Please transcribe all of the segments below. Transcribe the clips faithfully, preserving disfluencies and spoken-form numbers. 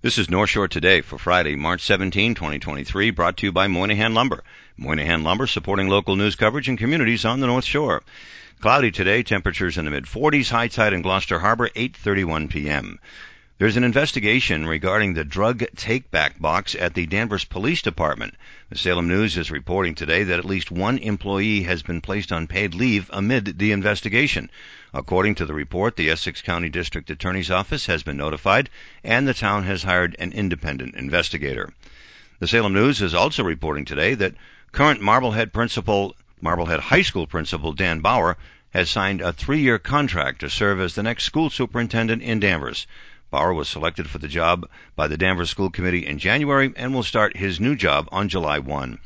This is North Shore Today for Friday, March seventeenth, twenty twenty-three, brought to you by Moynihan Lumber. Moynihan Lumber supporting local news coverage and communities on the North Shore. Cloudy today, temperatures in the mid forties, high tide in Gloucester Harbor, eight thirty-one p.m. There's an investigation regarding the drug take-back box at the Danvers Police Department. The Salem News is reporting today that at least one employee has been placed on paid leave amid the investigation. According to the report, the Essex County District Attorney's Office has been notified, and the town has hired an independent investigator. The Salem News is also reporting today that current Marblehead principal, Marblehead High School principal Dan Bauer has signed a three-year contract to serve as the next school superintendent in Danvers. Bauer was selected for the job by the Danvers School Committee in January and will start his new job on July first.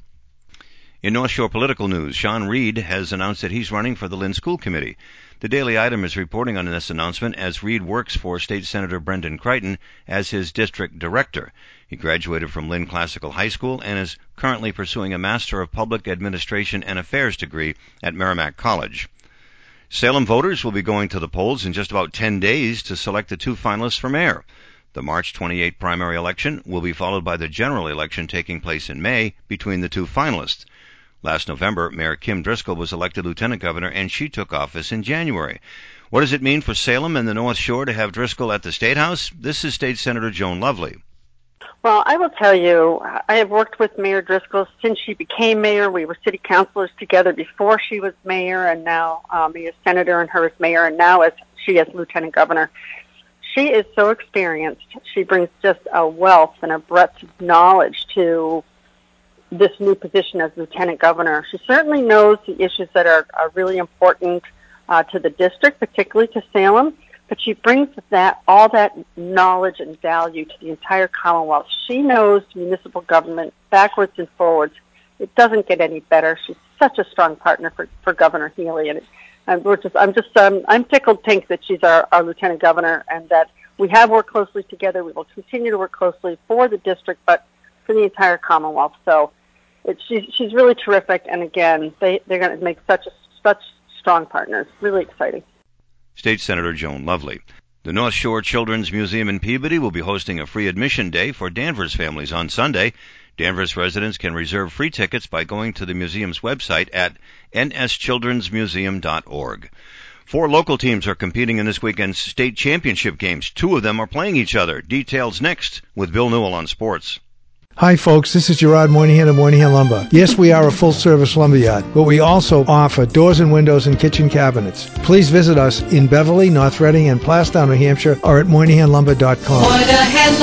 In North Shore political news, Sean Reed has announced that he's running for the Lynn School Committee. The Daily Item is reporting on this announcement as Reed works for State Senator Brendan Crichton as his district director. He graduated from Lynn Classical High School and is currently pursuing a Master of Public Administration and Affairs degree at Merrimack College. Salem voters will be going to the polls in just about ten days to select the two finalists for mayor. The March twenty-eighth primary election will be followed by the general election taking place in May between the two finalists. Last November, Mayor Kim Driscoll was elected lieutenant governor, and she took office in January. What does it mean for Salem and the North Shore to have Driscoll at the State House? This is State Senator Joan Lovely. Well, I will tell you, I have worked with Mayor Driscoll since she became mayor. We were city councilors together before she was mayor, and now um, he is senator and her as mayor, and now as she is lieutenant governor. She is so experienced. She brings just a wealth and a breadth of knowledge to this new position as lieutenant governor. She certainly knows the issues that are, are really important uh, to the district, particularly to Salem. But she brings that all that knowledge and value to the entire Commonwealth. She knows municipal government backwards and forwards. It doesn't get any better. She's such a strong partner for, for Governor Healy, and, it, and we're just I'm just um, I'm tickled pink that she's our, our lieutenant governor, and that we have worked closely together. We will continue to work closely for the district, but for the entire Commonwealth. So it's she's she's really terrific, and again, they they're going to make such a such strong partners. Really exciting. State Senator Joan Lovely. The North Shore Children's Museum in Peabody will be hosting a free admission day for Danvers families on Sunday. Danvers residents can reserve free tickets by going to the museum's website at n s children's museum dot org. Four local teams are competing in this weekend's state championship games. Two of them are playing each other. Details next with Bill Newell on sports. Hi folks, this is Gerard Moynihan of Moynihan Lumber. Yes, we are a full-service lumberyard, but we also offer doors and windows and kitchen cabinets. Please visit us in Beverly, North Reading, and Plastown, New Hampshire, or at moynihan lumber dot com. Moynihan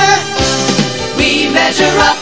Lumber, we measure up.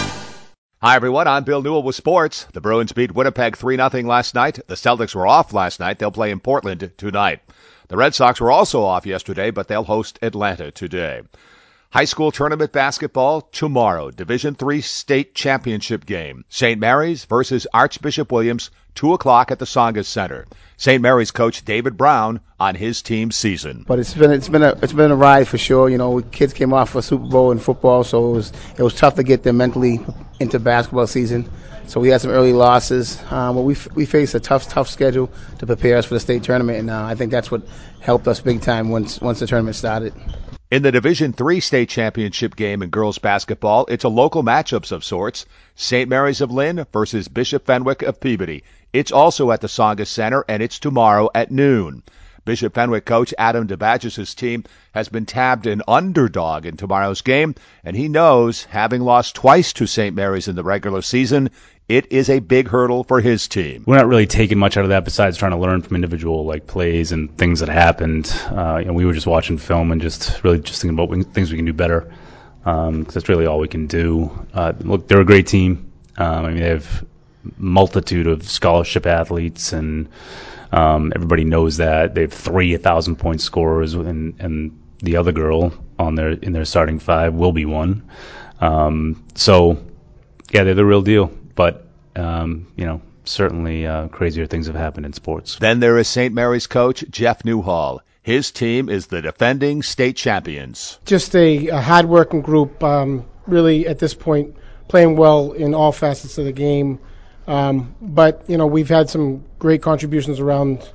Hi everyone, I'm Bill Newell with sports. The Bruins beat Winnipeg three nothing last night. The Celtics were off last night. They'll play in Portland tonight. The Red Sox were also off yesterday, but they'll host Atlanta today. High school tournament basketball tomorrow. Division three state championship game. Saint Mary's versus Archbishop Williams, two o'clock at the Tsongas Center. Saint Mary's coach David Brown on his team's season. But it's been it's been a it's been a ride for sure. You know, kids came off a Super Bowl in football, so it was it was tough to get them mentally into basketball season. So we had some early losses, um, but we we faced a tough tough schedule to prepare us for the state tournament, and uh, I think that's what helped us big time once once the tournament started. In the Division three state championship game in girls basketball, it's a local matchups of sorts. Saint Mary's of Lynn versus Bishop Fenwick of Peabody. It's also at the Tsongas Center, and it's tomorrow at noon. Bishop Fenwick coach Adam DeBadges' team has been tabbed an underdog in tomorrow's game, and he knows, having lost twice to Saint Mary's in the regular season, it is a big hurdle for his team. We're not really taking much out of that besides trying to learn from individual like plays and things that happened. Uh, you know, we were just watching film and just really just thinking about things we can do better. Um, 'cause that's really all we can do. Uh, look, they're a great team. Um, I mean, they have multitude of scholarship athletes, and um, everybody knows that. They have three thousand point scorers, and and the other girl on their in their starting five will be one. Um, so, yeah, they're the real deal. But, um, you know, certainly uh, crazier things have happened in sports. Then there is Saint Mary's coach Jeff Newhall. His team is the defending state champions. Just a, a hard-working group, um, really at this point playing well in all facets of the game. Um, but, you know, we've had some great contributions around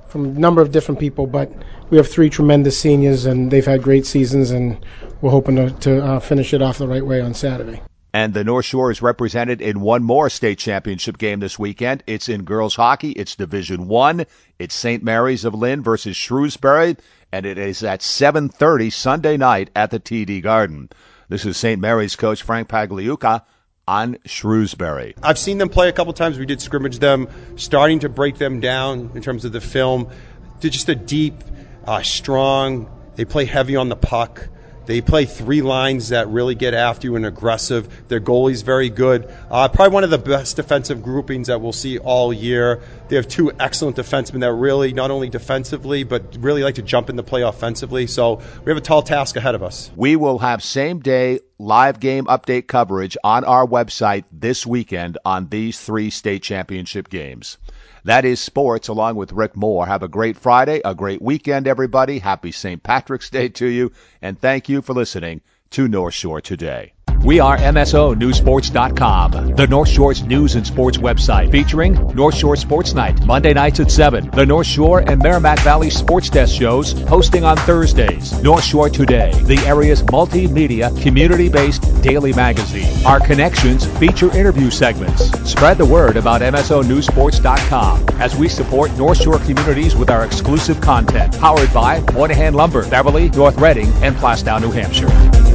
from a number of different people, but we have three tremendous seniors, and they've had great seasons, and we're hoping to, to uh, finish it off the right way on Saturday. And the North Shore is represented in one more state championship game this weekend. It's in girls hockey. It's Division One. It's Saint Mary's of Lynn versus Shrewsbury, and it is at seven thirty Sunday night at the T D Garden. This is Saint Mary's coach Frank Pagliuca on Shrewsbury. I've seen them play a couple times. We did scrimmage them, starting to break them down in terms of the film. They're just a deep, uh, strong. They play heavy on the puck. They play three lines that really get after you and aggressive. Their goalie's very good. Uh, probably one of the best defensive groupings that we'll see all year. They have two excellent defensemen that really, not only defensively, but really like to jump in the play offensively. So we have a tall task ahead of us. We will have same-day live game update coverage on our website this weekend on these three state championship games. That is sports, along with Rick Moore. Have a great Friday, a great weekend, everybody. Happy Saint Patrick's Day to you, and thank you for listening to North Shore Today. We are M S O News Sports dot com, the North Shore's news and sports website, featuring North Shore Sports Night, Monday nights at seven. The North Shore and Merrimack Valley Sports Desk shows, hosting on Thursdays. North Shore Today, the area's multimedia, community-based daily magazine. Our connections feature interview segments. Spread the word about M S O News Sports dot com as we support North Shore communities with our exclusive content. Powered by Moynihan Lumber, Beverly, North Reading, and Plastown, New Hampshire.